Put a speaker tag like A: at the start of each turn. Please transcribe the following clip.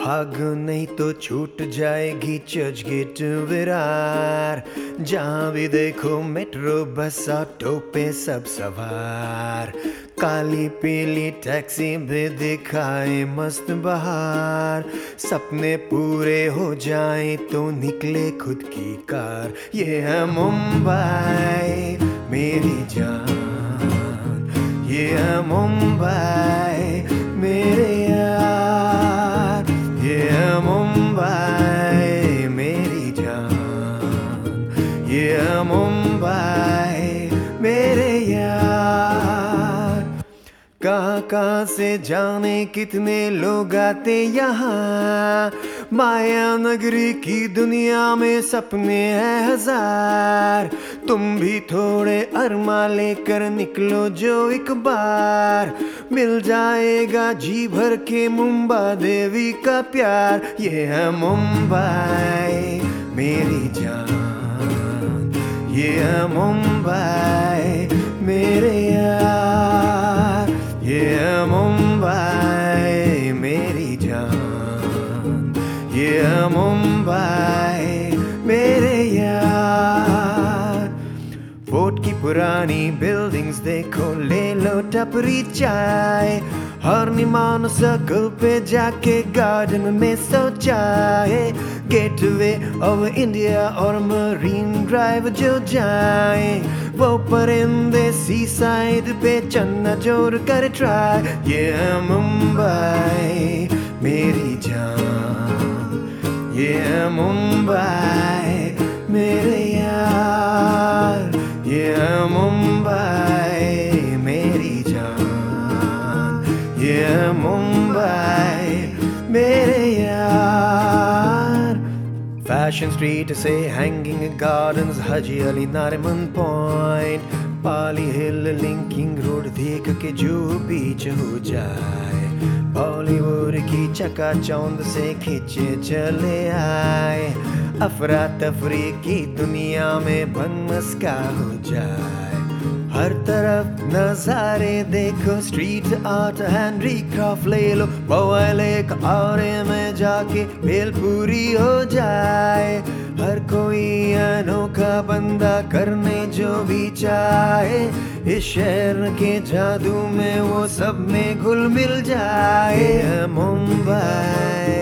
A: भागो नहीं तो छूट जाएगी चर्च गेट विरार। जहाँ भी देखो मेट्रो बस ऑटो पे सब सवार। काली पीली टैक्सी भी दिखाए मस्त बहार। सपने पूरे हो जाए तो निकले खुद की कार। ये है मुंबई मेरी जान, ये है मुंबई मेरे यार। ये है मुंबई मेरी जान, ये है मुंबई मेरे यार। कहाँ से जाने कितने लोग आते यहाँ। माया नगरी की दुनिया में सपने हैं हजार। तुम भी थोड़े अरमा लेकर निकलो जो एक बार। मिल जाएगा जी भर के मुंबा देवी का प्यार। ये है मुंबई मेरी जान, ये है मुंबई मेरे यार। ये है मुंबई मेरी जान, ये है मुंबई मेरे यार। फोर्ट की पुरानी बिल्डिंग्स देखो, ले लो टपरी चाय। हरनिमान सर्कल पे जाके गार्डन में सो जाए। गेटवे ऑफ इंडिया और मरीन ड्राइव जो जाए। वो परिंदे सी साइड पे चन्ना जोड़ कर ट्राई। ये है मुंबई मेरी जान, ये है मुंबई मेरे यार। ये है मुंबई मेरी जान, ये है मुंबई मेरे यार। फैशन स्ट्रीट से Hanging Gardens, Haji Ali Nariman Point, Pali Hill Linking Road देख के जो बीच हो जाए। बॉलीवुड की चकाचौंध से खींचे चले आए। अफरा तफरी की दुनिया में बनमस्का हो जाए। हर तरफ नजारे देखो, स्ट्रीट आर्ट हैंडीक्राफ्ट ले लो। बॉयल एक औरे में जाके भेलपूरी हो जाए। हर कोई अनोखा बंदा करने जो भी चाहे। इस शहर के जादू में वो सब में घुल मिल जाए। मुंबई